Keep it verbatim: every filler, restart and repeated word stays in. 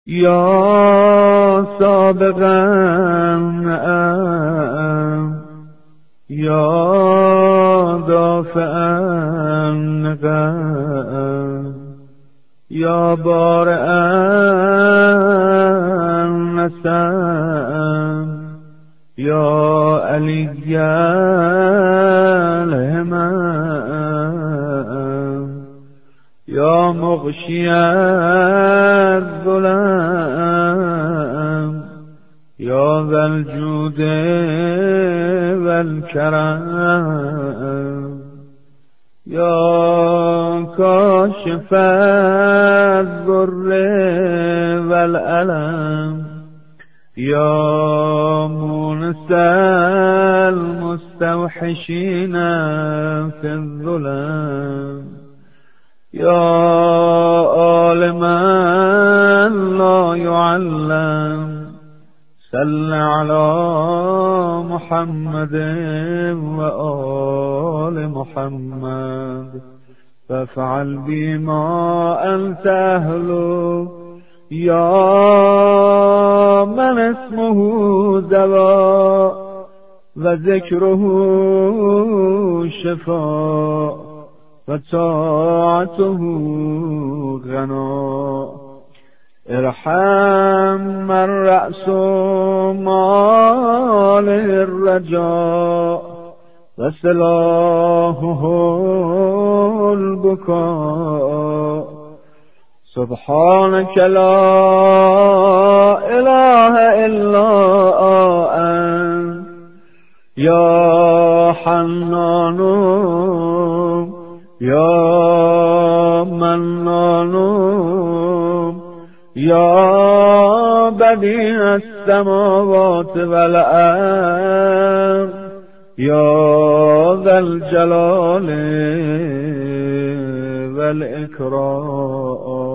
یا سابقا یا دافعا یا بارئا نسأ یا علی الهمم یا مغشی الظلم یا ذا الجود والکرم یا کاشف الضر والألم یا مونس المستوحشین فی الظلم یا عالما لا يعلم صل على محمد و آل محمد فافعل بما انت اهله یا من اسمه دوا و ذکره شفا و طاعته غنا ارحم من رأس مال الرجاء و سلاحه البكاء سبحانك لا اله الا انت یا حنان یا منان یا بدیع السماوات والارض یا ذا الجلال والاکرام.